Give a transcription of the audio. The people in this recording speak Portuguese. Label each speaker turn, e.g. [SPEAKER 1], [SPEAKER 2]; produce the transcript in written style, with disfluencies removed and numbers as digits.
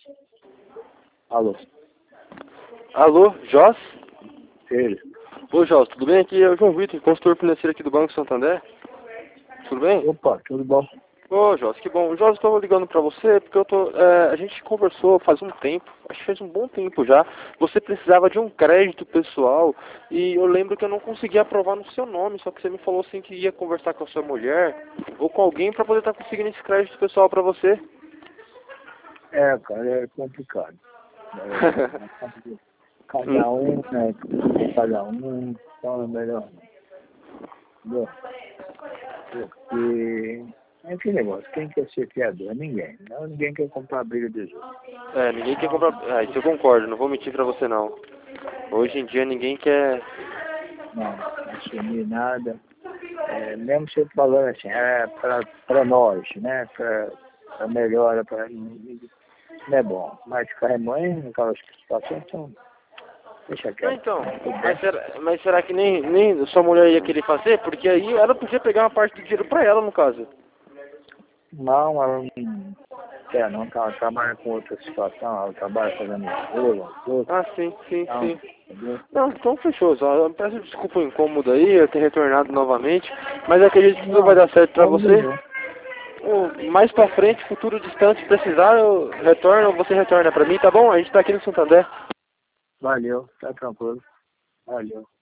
[SPEAKER 1] Alô?
[SPEAKER 2] Alô, Jos?
[SPEAKER 1] Ele?
[SPEAKER 2] Ô, Jos, tudo bem? Aqui é o João Vitor, consultor financeiro aqui do Banco Santander. Tudo bem?
[SPEAKER 1] Opa, tudo bom?
[SPEAKER 2] Ô, Jos, que bom. Jos, estou ligando para você porque a gente conversou faz um tempo, acho que faz um bom tempo já. Você precisava de um crédito pessoal e eu lembro que eu não conseguia aprovar no seu nome, só que você me falou assim que ia conversar com a sua mulher ou com alguém para poder estar conseguindo esse crédito pessoal para você.
[SPEAKER 1] É, cara, é complicado. Cada um, né? Cada um, então é melhor. Entendeu? Porque é aquele negócio, quem quer ser fiador? Ninguém. Não, ninguém quer comprar a briga dos outros.
[SPEAKER 2] É, ninguém quer comprar. Ah, isso eu concordo, não vou mentir pra você não. Hoje em dia ninguém quer.
[SPEAKER 1] Não, assumir nada. É, mesmo você falando assim, é para nós, né? Para melhora, para não é bom. Mas ficar remoendo aquelas situações, então, deixa
[SPEAKER 2] Não,
[SPEAKER 1] quieto.
[SPEAKER 2] então, mas será que nem sua mulher ia querer fazer? Porque aí ela podia pegar uma parte do dinheiro pra ela, no caso.
[SPEAKER 1] Não, ela não quer não, que ela trabalha com outra situação, ela trabalha fazendo escola, tudo.
[SPEAKER 2] Ah, sim, sim,
[SPEAKER 1] Não,
[SPEAKER 2] sim.
[SPEAKER 1] entendeu?
[SPEAKER 2] Não, então fechou. Só eu peço desculpa o incômodo aí, eu ter retornado novamente, mas acredito que tudo vai
[SPEAKER 1] Não,
[SPEAKER 2] dar certo pra
[SPEAKER 1] não
[SPEAKER 2] você.
[SPEAKER 1] ligou.
[SPEAKER 2] Mais pra frente, futuro distante, se precisar, eu retorno, você retorna pra mim, tá bom? A gente tá aqui no Santander.
[SPEAKER 1] Valeu, tá tranquilo. Valeu.